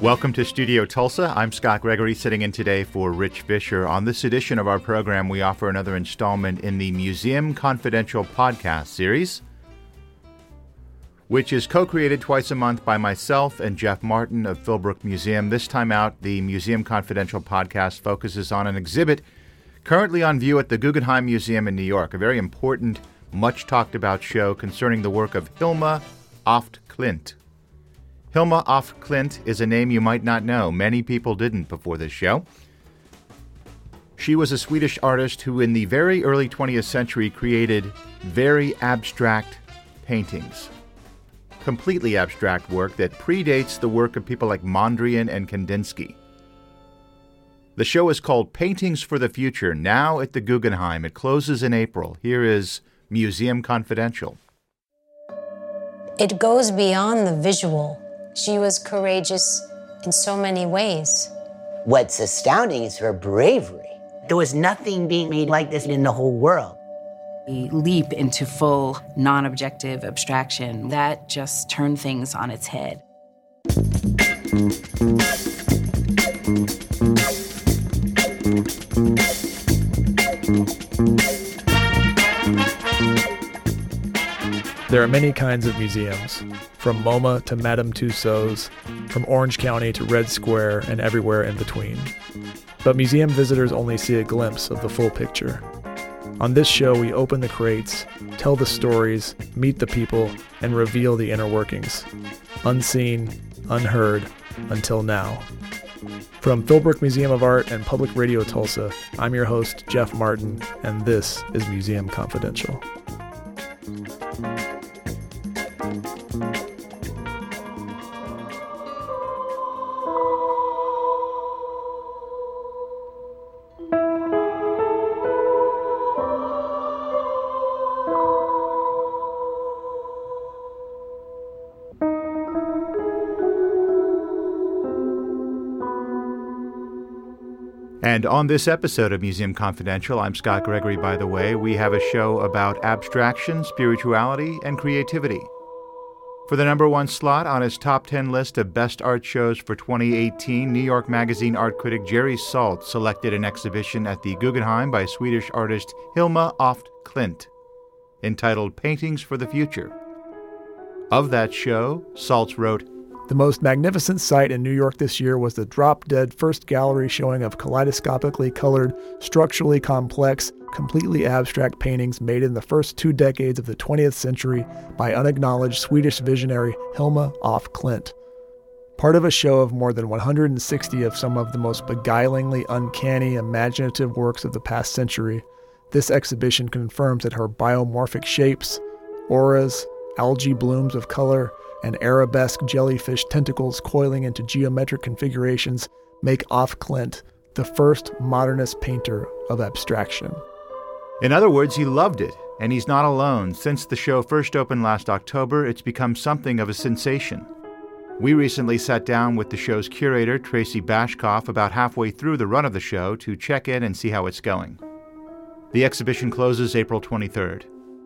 Welcome to Studio Tulsa. I'm Scott Gregory, sitting in today for Rich Fisher. On this edition of our program, we offer another installment in the Museum Confidential podcast series, which is co-created twice a month by myself and Jeff Martin of Philbrook Museum. This time out, the Museum Confidential podcast focuses on an exhibit currently on view at the Guggenheim Museum in New York, a very important, much-talked-about show concerning the work of Hilma af Klint. Hilma af Klint is a name you might not know. Many people didn't before this show. She was a Swedish artist who in the very early 20th century created very abstract paintings. Completely abstract work that predates the work of people like Mondrian and Kandinsky. The show is called Paintings for the Future, now at the Guggenheim. It closes in April. Here is Museum Confidential. It goes beyond the visual. She was courageous in so many ways. What's astounding is her bravery. There was nothing being made like this in the whole world. The leap into full, non-objective abstraction, that just turned things on its head. There are many kinds of museums, from MoMA to Madame Tussauds, from Orange County to Red Square and everywhere in between. But museum visitors only see a glimpse of the full picture. On this show, we open the crates, tell the stories, meet the people, and reveal the inner workings. Unseen, unheard, until now. From Philbrook Museum of Art and Public Radio Tulsa, I'm your host, Jeff Martin, and this is Museum Confidential. And on this episode of Museum Confidential, I'm Scott Gregory, by the way, we have a show about abstraction, spirituality, and creativity. For the number one slot on his top 10 list of best art shows for 2018, New York Magazine art critic Jerry Saltz selected an exhibition at the Guggenheim by Swedish artist Hilma af Klint, entitled Paintings for the Future. Of that show, Saltz wrote, "The most magnificent sight in New York this year was the drop-dead first gallery showing of kaleidoscopically colored, structurally complex, completely abstract paintings made in the first 2 decades of the 20th century by unacknowledged Swedish visionary Hilma af Klint. Part of a show of more than 160 of some of the most beguilingly uncanny, imaginative works of the past century, this exhibition confirms that her biomorphic shapes, auras, algae blooms of color, and arabesque jellyfish tentacles coiling into geometric configurations make af Klint the first modernist painter of abstraction." In other words, he loved it, and he's not alone. Since the show first opened last October, it's become something of a sensation. We recently sat down with the show's curator, Tracy Bashkoff, about halfway through the run of the show to check in and see how it's going. The exhibition closes April 23rd.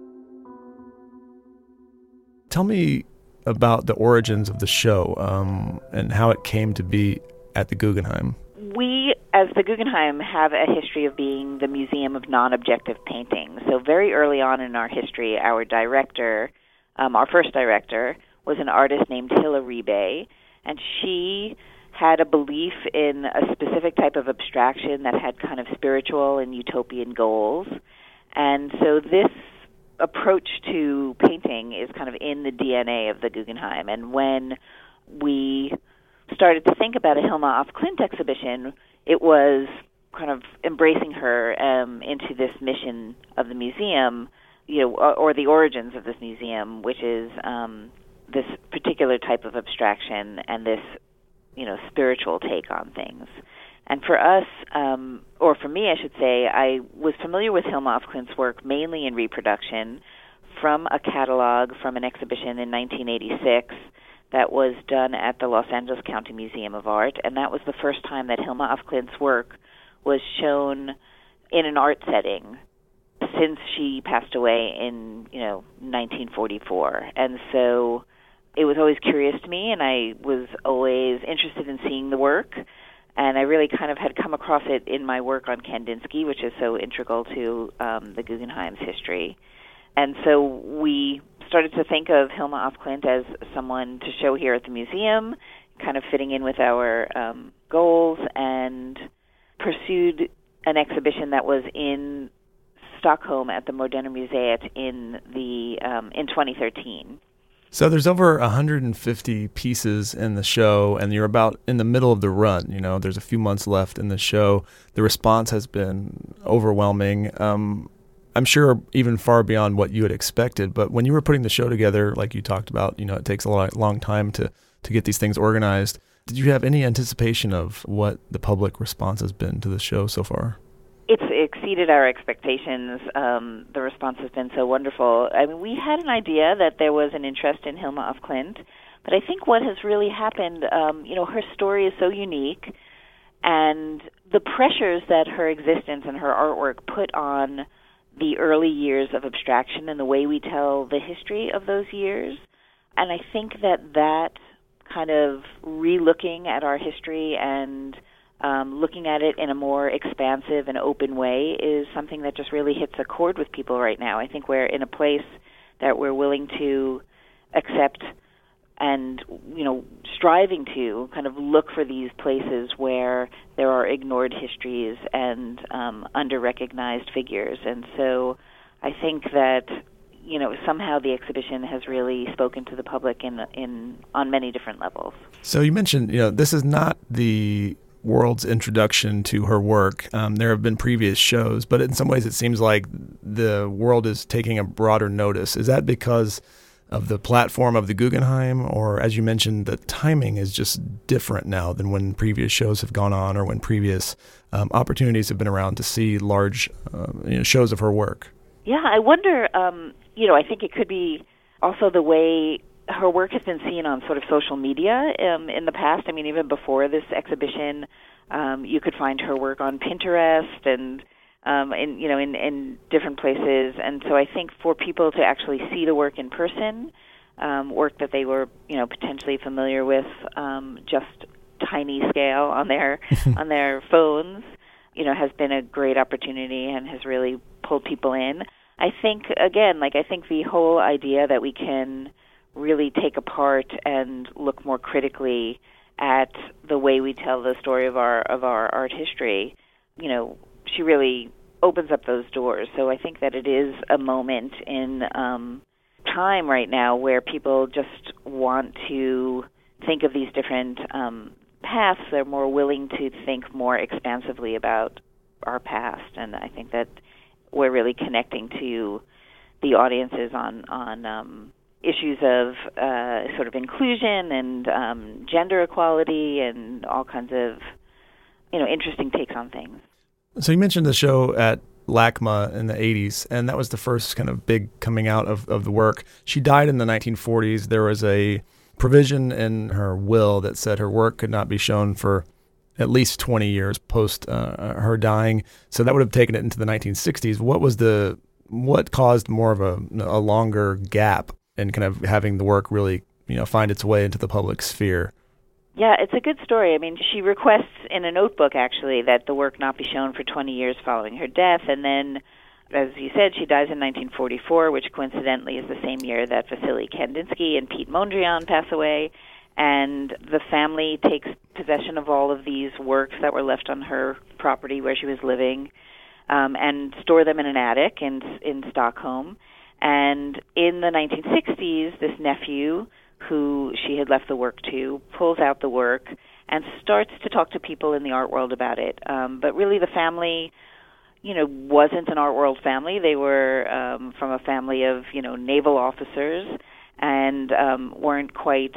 Tell me about the origins of the show and how it came to be at the Guggenheim. We, as the Guggenheim, have a history of being the Museum of Non-Objective Painting. So very early on in our history, our director, our first director, was an artist named Hilla Ribe, and she had a belief in a specific type of abstraction that had kind of spiritual and utopian goals. And so this approach to painting is kind of in the DNA of the Guggenheim. And when we started to think about a Hilma af Klint exhibition, it was kind of embracing her into this mission of the museum, or the origins of this museum, which is this particular type of abstraction and this, spiritual take on things. And for us, or for me, I should say, I was familiar with Hilma af Klint's work mainly in reproduction from a catalog from an exhibition in 1986 that was done at the Los Angeles County Museum of Art, and that was the first time that Hilma af Klint's work was shown in an art setting since she passed away in 1944. And so it was always curious to me, and I was always interested in seeing the work. And I really kind of had come across it in my work on Kandinsky, which is so integral to the Guggenheim's history. And so we started to think of Hilma af Klint as someone to show here at the museum, kind of fitting in with our goals, and pursued an exhibition that was in Stockholm at the Moderna Museet in 2013. So there's over 150 pieces in the show, and you're about in the middle of the run. You know, there's a few months left in the show. The response has been overwhelming. I'm sure even far beyond what you had expected. But when you were putting the show together, like you talked about, you know, it takes a long time to get these things organized. Did you have any anticipation of what the public response has been to the show so far? It's exceeded our expectations. The response has been so wonderful. I mean, we had an idea that there was an interest in Hilma af Klint, but I think what has really happened, her story is so unique, and the pressures that her existence and her artwork put on the early years of abstraction and the way we tell the history of those years. And I think that kind of re-looking at our history and looking at it in a more expansive and open way is something that just really hits a chord with people right now. I think we're in a place that we're willing to accept and, striving to kind of look for these places where there are ignored histories and under-recognized figures. And so I think that, somehow the exhibition has really spoken to the public on many different levels. So you mentioned, this is not the world's introduction to her work. There have been previous shows, but in some ways it seems like the world is taking a broader notice. Is that because of the platform of the Guggenheim, or as you mentioned, the timing is just different now than when previous shows have gone on or when previous opportunities have been around to see large shows of her work? Yeah, I wonder, I think it could be also the way her work has been seen on sort of social media in the past. I mean, even before this exhibition, you could find her work on Pinterest and in different places. And so I think for people to actually see the work in person, work that they were potentially familiar with, just tiny scale on their on their phones, has been a great opportunity and has really pulled people in. I think the whole idea that we can really take apart and look more critically at the way we tell the story of our art history, she really opens up those doors. So I think that it is a moment in time right now where people just want to think of these different paths. They're more willing to think more expansively about our past, and I think that we're really connecting to the audiences on issues of sort of inclusion and gender equality and all kinds of interesting takes on things. So you mentioned the show at LACMA in the 80s, and that was the first kind of big coming out of the work. She died in the 1940s. There was a provision in her will that said her work could not be shown for at least 20 years post her dying. So that would have taken it into the 1960s. What caused more of a longer gap in kind of having the work really, find its way into the public sphere? Yeah, it's a good story. I mean, she requests in a notebook, actually, that the work not be shown for 20 years following her death. And then, as you said, she dies in 1944, which coincidentally is the same year that Vasily Kandinsky and Pete Mondrian pass away. And the family takes possession of all of these works that were left on her property where she was living and store them in an attic in Stockholm. And in the 1960s, this nephew, who she had left the work to, pulls out the work and starts to talk to people in the art world about it. But really the family, wasn't an art world family. They were from a family of, naval officers and weren't quite,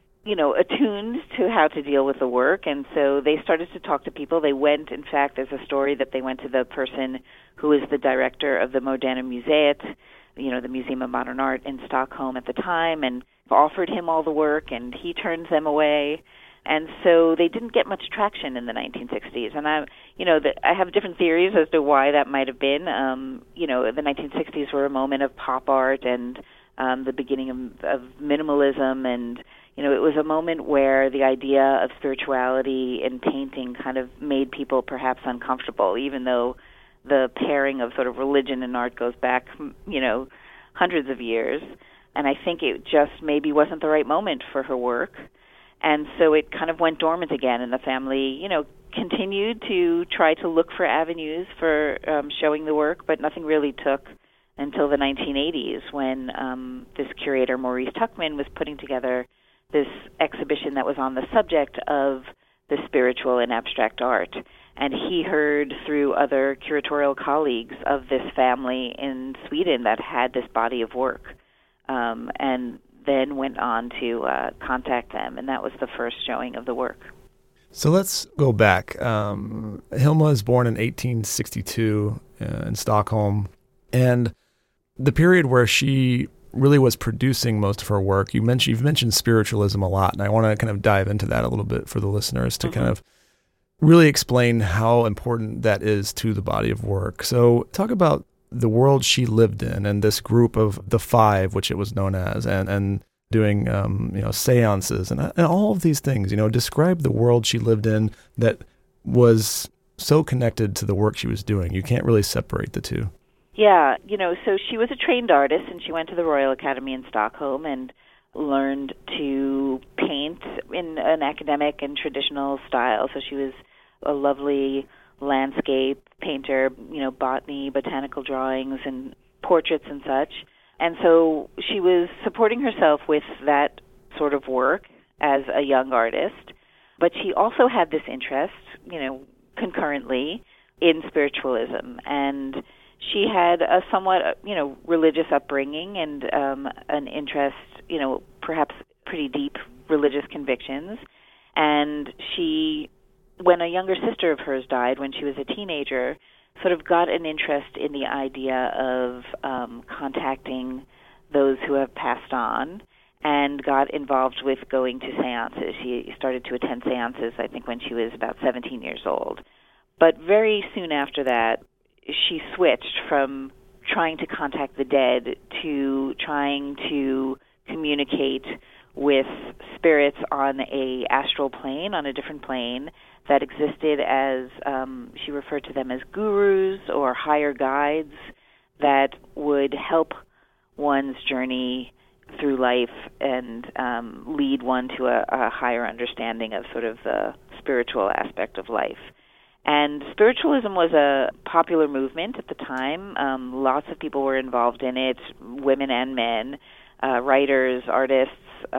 attuned to how to deal with the work. And so they started to talk to people. They went, in fact, there's a story that they went to the person who is the director of the Moderna Museet, the Museum of Modern Art in Stockholm at the time, and offered him all the work, and he turned them away. And so they didn't get much traction in the 1960s. And I have different theories as to why that might have been. The 1960s were a moment of pop art and the beginning of minimalism, and it was a moment where the idea of spirituality in painting kind of made people perhaps uncomfortable, even though the pairing of sort of religion and art goes back, hundreds of years. And I think it just maybe wasn't the right moment for her work. And so it kind of went dormant again, and the family, continued to try to look for avenues for showing the work, but nothing really took until the 1980s when this curator, Maurice Tuckman, was putting together this exhibition that was on the subject of the spiritual in abstract art. And he heard through other curatorial colleagues of this family in Sweden that had this body of work, and then went on to contact them, and that was the first showing of the work. So let's go back. Hilma is born in 1862 in Stockholm, and the period where she really was producing most of her work, you've mentioned spiritualism a lot, and I want to kind of dive into that a little bit for the listeners to kind of really explain how important that is to the body of work. So talk about the world she lived in and this group of the Five, which it was known as, and doing seances and all of these things. Describe the world she lived in that was so connected to the work she was doing. You can't really separate the two. Yeah, so she was a trained artist, and she went to the Royal Academy in Stockholm and learned to paint in an academic and traditional style. So she was a lovely landscape painter, botanical drawings and portraits and such. And so she was supporting herself with that sort of work as a young artist. But she also had this interest, concurrently in spiritualism. And she had a somewhat, religious upbringing and an interest, perhaps pretty deep religious convictions. And she, when a younger sister of hers died when she was a teenager, sort of got an interest in the idea of contacting those who have passed on, and got involved with going to seances. She started to attend seances, I think, when she was about 17 years old. But very soon after that, she switched from trying to contact the dead to trying to communicate with spirits on a astral plane, on a different plane, that existed as, she referred to them as gurus or higher guides that would help one's journey through life and lead one to a higher understanding of sort of the spiritual aspect of life. And spiritualism was a popular movement at the time. Lots of people were involved in it, women and men, writers, artists.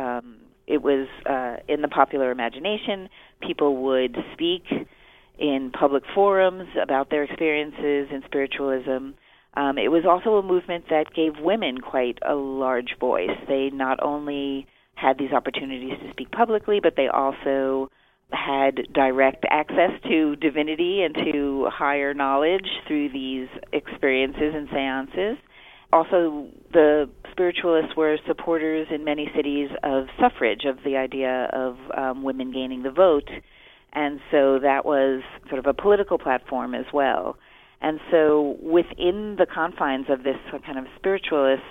It was in the popular imagination. People would speak in public forums about their experiences in spiritualism. It was also a movement that gave women quite a large voice. They not only had these opportunities to speak publicly, but they also had direct access to divinity and to higher knowledge through these experiences and seances. Also, the spiritualists were supporters in many cities of suffrage, of the idea of women gaining the vote. And so that was sort of a political platform as well. And so within the confines of this kind of spiritualist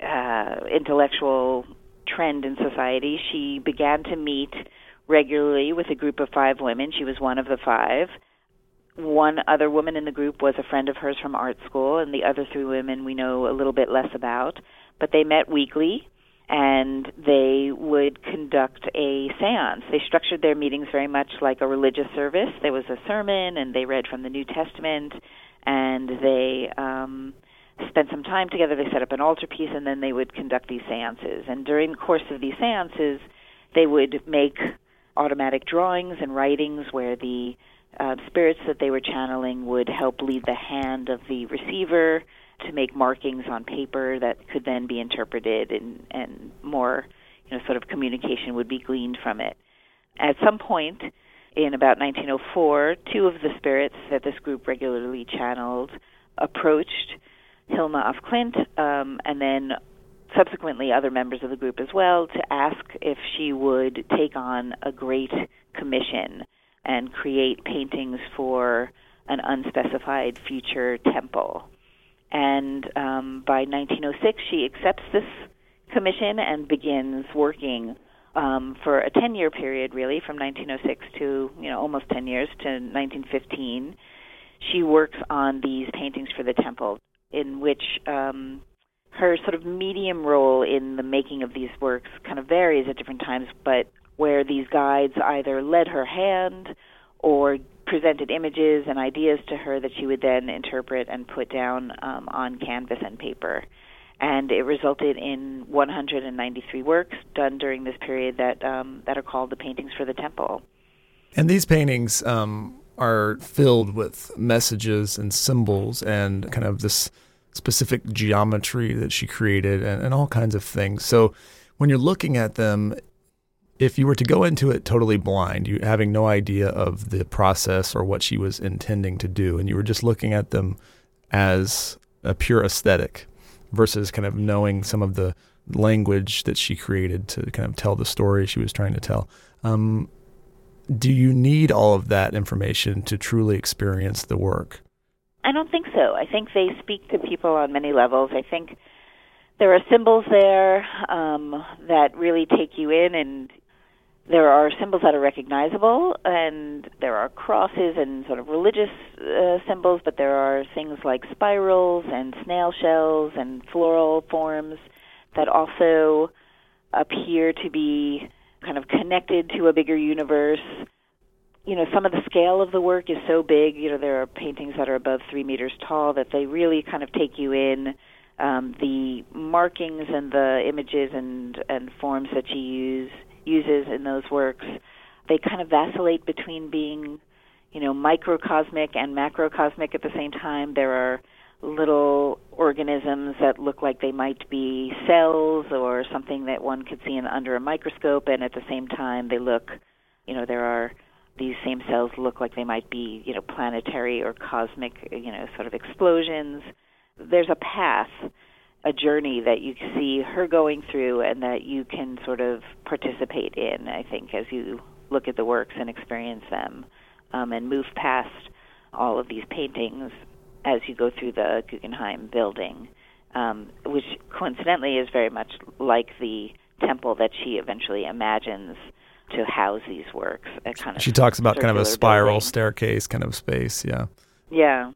intellectual trend in society, she began to meet regularly with a group of 5 women. She was one of the 5. One other woman in the group was a friend of hers from art school, and the other 3 women we know a little bit less about. But they met weekly, and they would conduct a seance. They structured their meetings very much like a religious service. There was a sermon, and they read from the New Testament, and they spent some time together. They set up an altarpiece, and then they would conduct these seances. And during the course of these seances, they would make automatic drawings and writings where the spirits that they were channeling would help lead the hand of the receiver to make markings on paper that could then be interpreted, and more, sort of communication would be gleaned from it. At some point in about 1904, 2 of the spirits that this group regularly channeled approached Hilma af Klint, and then subsequently other members of the group as well, to ask if she would take on a great commission and create paintings for an unspecified future temple. And by 1906, she accepts this commission and begins working for a 10-year period, really, from 1906 to, almost 10 years to 1915. She works on these paintings for the temple, in which her sort of medium role in the making of these works kind of varies at different times, but where these guides either led her hand or presented images and ideas to her that she would then interpret and put down on canvas and paper. And it resulted in 193 works done during this period that are called the Paintings for the Temple. And these paintings are filled with messages and symbols and kind of this specific geometry that she created and all kinds of things. So when you're looking at them, if you were to go into it totally blind, you having no idea of the process or what she was intending to do, and you were just looking at them as a pure aesthetic versus kind of knowing some of the language that she created to kind of tell the story she was trying to tell, do you need all of that information to truly experience the work? I don't think so. I think they speak to people on many levels. I think there are symbols there that really take you in, and there are symbols that are recognizable, and there are crosses and sort of religious symbols, but there are things like spirals and snail shells and floral forms that also appear to be kind of connected to a bigger universe. Some of the scale of the work is so big. There are paintings that are above 3 meters tall that they really kind of take you in. The markings and the images and forms that she uses in those works, they kind of vacillate between being, microcosmic and macrocosmic at the same time. There are little organisms that look like they might be cells or something that one could see under a microscope, and at the same time they look, these same cells look like they might be, planetary or cosmic, sort of explosions. There's a path, a journey that you see her going through and that you can sort of participate in, I think, as you look at the works and experience them and move past all of these paintings as you go through the Guggenheim building, which coincidentally is very much like the temple that she eventually imagines to house these works. She talks about kind of a spiral building. Staircase kind of space, yeah. Yeah.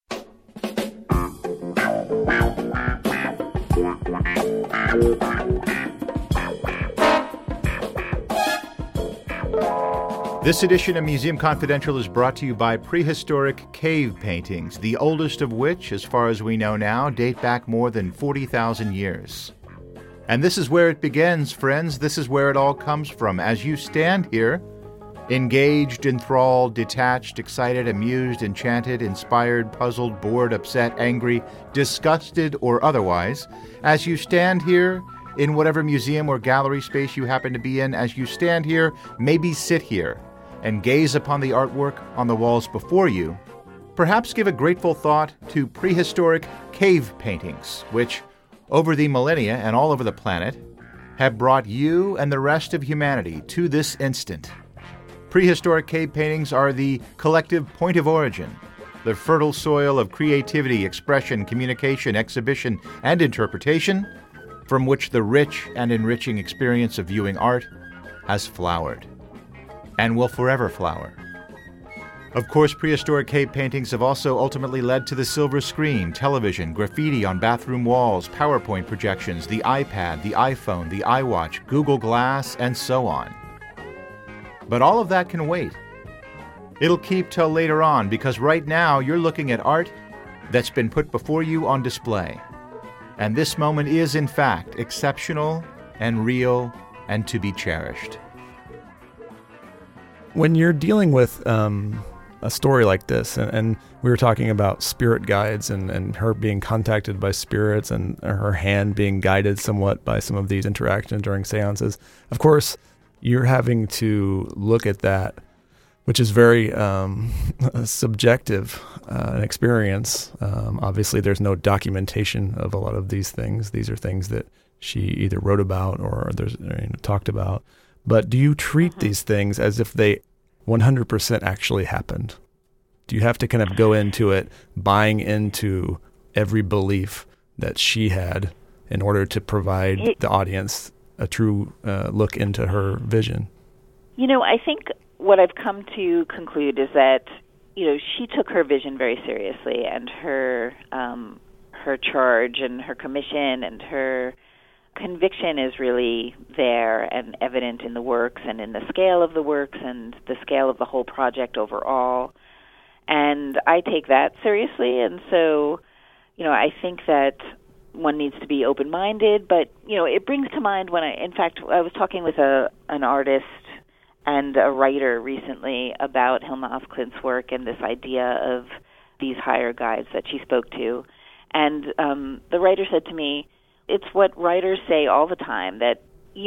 This edition of Museum Confidential is brought to you by prehistoric cave paintings, the oldest of which, as far as we know now, date back more than 40,000 years. And this is where it begins, friends. This is where it all comes from. As you stand here, engaged, enthralled, detached, excited, amused, enchanted, inspired, puzzled, bored, upset, angry, disgusted, or otherwise, as you stand here in whatever museum or gallery space you happen to be in, as you stand here, maybe sit here and gaze upon the artwork on the walls before you, perhaps give a grateful thought to prehistoric cave paintings, which, over the millennia and all over the planet, have brought you and the rest of humanity to this instant. Prehistoric cave paintings are the collective point of origin, the fertile soil of creativity, expression, communication, exhibition, and interpretation, from which the rich and enriching experience of viewing art has flowered, and will forever flower. Of course, prehistoric cave paintings have also ultimately led to the silver screen, television, graffiti on bathroom walls, PowerPoint projections, the iPad, the iPhone, the iWatch, Google Glass, and so on. But all of that can wait. It'll keep till later on, because right now you're looking at art that's been put before you on display. And this moment is, in fact, exceptional and real and to be cherished. When you're dealing with a story like this, and we were talking about spirit guides and her being contacted by spirits and her hand being guided somewhat by some of these interactions during seances, of course, you're having to look at that, which is very subjective an experience. Obviously, there's no documentation of a lot of these things. These are things that she either wrote about or there's talked about. But do you treat these things as if they 100% actually happened? Do you have to kind of go into it buying into every belief that she had in order to provide the audience a true look into her vision? I think what I've come to conclude is that, she took her vision very seriously, and her charge and her commission and her conviction is really there and evident in the works and in the scale of the works and the scale of the whole project overall. And I take that seriously, and so, I think that one needs to be open-minded, but, it brings to mind when I was talking with an artist and a writer recently about Hilma af Klint's work and this idea of these higher guides that she spoke to. And the writer said to me, it's what writers say all the time, that,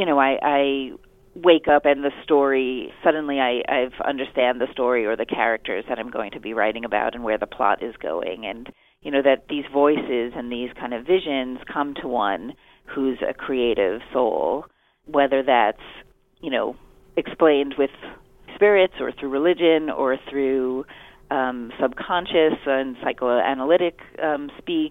I wake up and the story, suddenly I've understand the story or the characters that I'm going to be writing about and where the plot is going. And, that these voices and these kind of visions come to one who's a creative soul, whether that's, explained with spirits or through religion or through subconscious and psychoanalytic speak.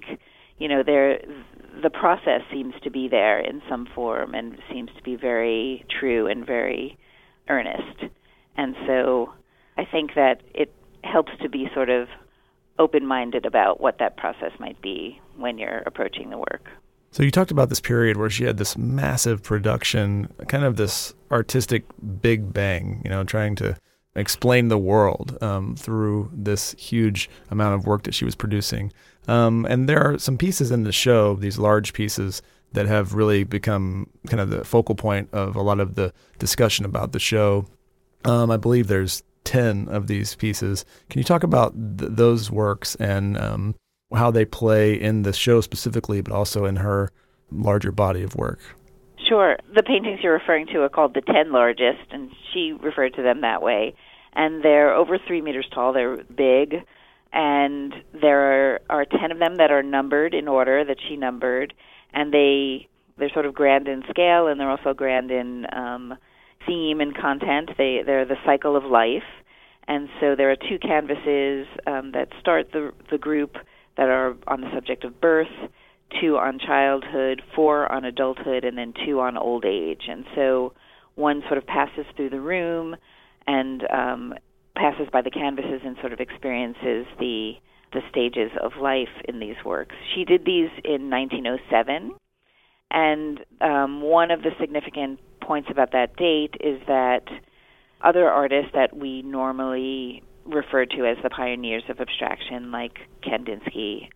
The process seems to be there in some form and seems to be very true and very earnest. And so I think that it helps to be sort of open-minded about what that process might be when you're approaching the work. So you talked about this period where she had this massive production, kind of this artistic big bang, trying to explain the world through this huge amount of work that she was producing. And there are some pieces in the show, these large pieces, that have really become kind of the focal point of a lot of the discussion about the show. I believe there's 10 of these pieces. Can you talk about those works and how they play in the show specifically, but also in her larger body of work? Sure. The paintings you're referring to are called the 10 largest, and she referred to them that way. And they're over 3 meters tall. They're big. And there are 10 of them that are numbered in order that she numbered. And they're sort of grand in scale, and they're also grand in theme and content. They're the cycle of life. And so there are 2 canvases that start the group that are on the subject of birth, 2 on childhood, 4 on adulthood, and then 2 on old age. And so one sort of passes through the room and passes by the canvases and sort of experiences the stages of life in these works. She did these in 1907, and one of the significant points about that date is that other artists that we normally refer to as the pioneers of abstraction, like Kandinsky.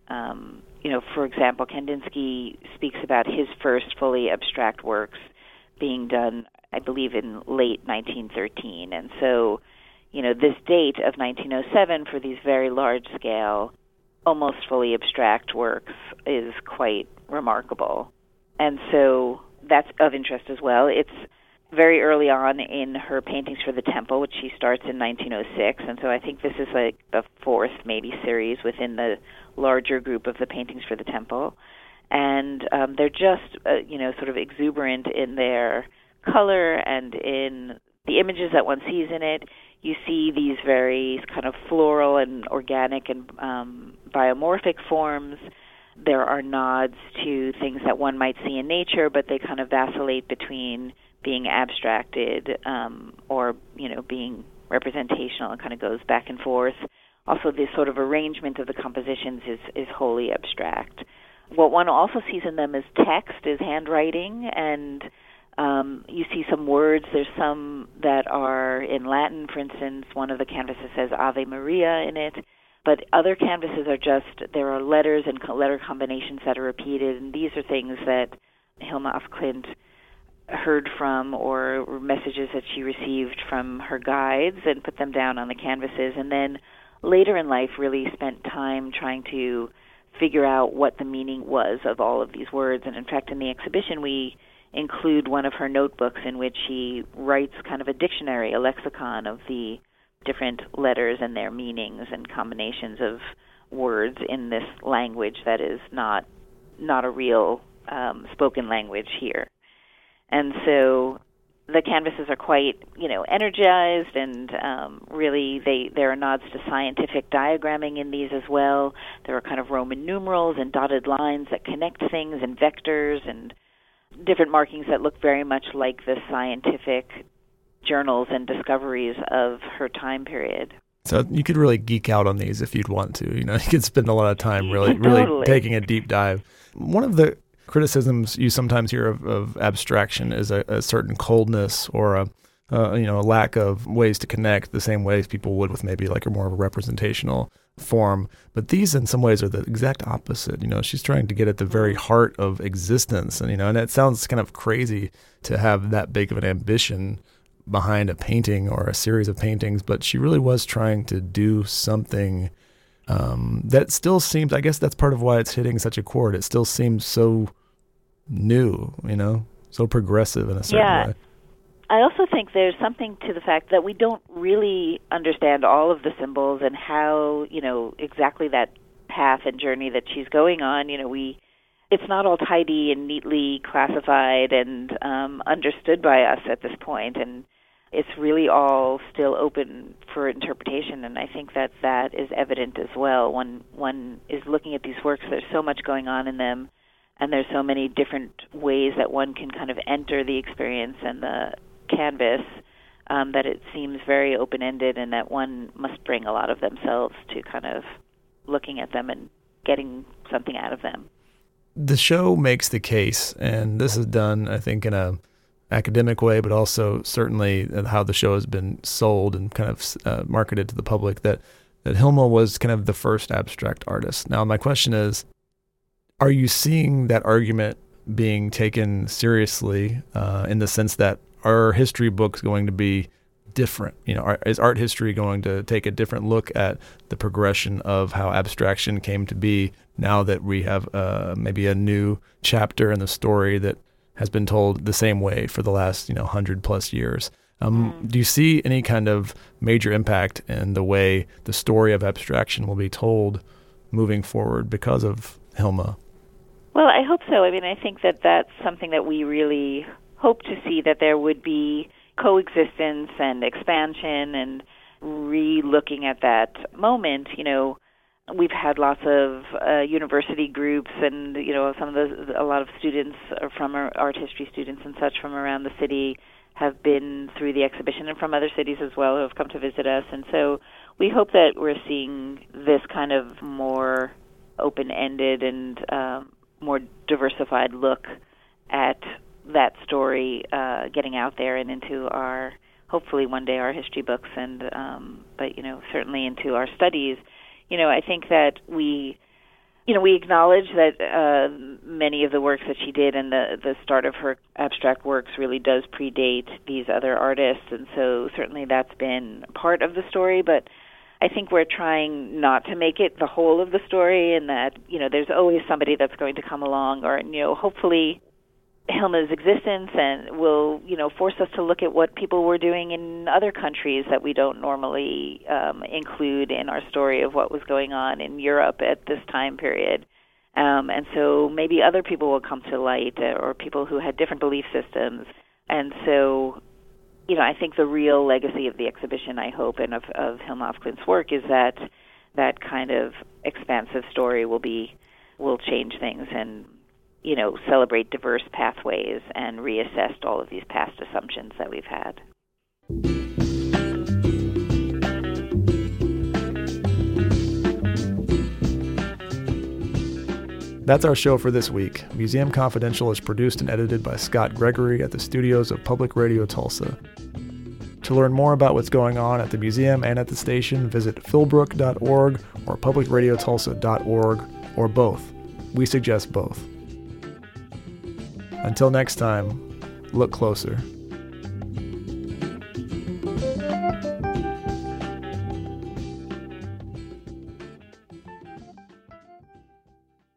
For example, Kandinsky speaks about his first fully abstract works being done, I believe, in late 1913. And so, this date of 1907 for these very large-scale, almost fully abstract works is quite remarkable. And so that's of interest as well. It's very early on in her paintings for the temple, which she starts in 1906, and so I think this is like the 4th maybe series within the larger group of the paintings for the temple. And they're just, sort of exuberant in their color and in the images that one sees in it. You see these very kind of floral and organic and biomorphic forms. There are nods to things that one might see in nature, but they kind of vacillate between being abstracted or, being representational, and kind of goes back and forth. Also, this sort of arrangement of the compositions is wholly abstract. What one also sees in them is text, is handwriting, and you see some words. There's some that are in Latin. For instance, one of the canvases says Ave Maria in it, but other canvases there are letters and letter combinations that are repeated, and these are things that Hilma af Klint heard from or messages that she received from her guides and put them down on the canvases, and then later in life really spent time trying to figure out what the meaning was of all of these words. And in fact, in the exhibition, we include one of her notebooks in which she writes kind of a dictionary, a lexicon of the different letters and their meanings and combinations of words in this language that is not a real spoken language here. And so the canvases are quite, energized, and really there are nods to scientific diagramming in these as well. There are kind of Roman numerals and dotted lines that connect things, and vectors and different markings that look very much like the scientific journals and discoveries of her time period. So you could really geek out on these if you'd want to. You could spend a lot of time really taking a deep dive. One of the criticisms you sometimes hear of abstraction is a certain coldness or a lack of ways to connect the same ways people would with maybe like a more of a representational form. But these in some ways are the exact opposite. She's trying to get at the very heart of existence. And it sounds kind of crazy to have that big of an ambition behind a painting or a series of paintings, but she really was trying to do something that still seems, I guess that's part of why it's hitting such a chord. It still seems so new, so progressive in a certain way. I also think there's something to the fact that we don't really understand all of the symbols and how, exactly that path and journey that she's going on. It's not all tidy and neatly classified and understood by us at this point, and it's really all still open for interpretation, and I think that is evident as well. When one is looking at these works, there's so much going on in them, and there's so many different ways that one can kind of enter the experience and the canvas that it seems very open-ended, and that one must bring a lot of themselves to kind of looking at them and getting something out of them. The show makes the case, and this is done, I think, in a academic way, but also certainly how the show has been sold and kind of marketed to the public, that Hilma was kind of the first abstract artist. Now, my question is, are you seeing that argument being taken seriously in the sense that are history books going to be different? Is art history going to take a different look at the progression of how abstraction came to be now that we have maybe a new chapter in the story that has been told the same way for the last 100+ years? Do you see any kind of major impact in the way the story of abstraction will be told moving forward because of Hilma? Well, I hope so. I think that that's something that we really hope to see, that there would be coexistence and expansion and re-looking at that moment. We've had lots of university groups, and a lot of students from our art history students and such from around the city have been through the exhibition, and from other cities as well who have come to visit us. And so we hope that we're seeing this kind of more open-ended and more diversified look at that story getting out there and into our, hopefully one day, our history books, and but certainly into our studies. I think that we acknowledge that many of the works that she did and the start of her abstract works really does predate these other artists, and so certainly that's been part of the story, but I think we're trying not to make it the whole of the story, and that, there's always somebody that's going to come along, or, hopefully Hilma's existence and will, force us to look at what people were doing in other countries that we don't normally include in our story of what was going on in Europe at this time period. And so maybe other people will come to light, or people who had different belief systems. And so, I think the real legacy of the exhibition, I hope, and of Hilma af Klint's work is that kind of expansive story will change things and celebrate diverse pathways and reassess all of these past assumptions that we've had. That's our show for this week. Museum Confidential is produced and edited by Scott Gregory at the studios of Public Radio Tulsa. To learn more about what's going on at the museum and at the station, visit philbrook.org or publicradiotulsa.org, or both. We suggest both. Until next time, look closer.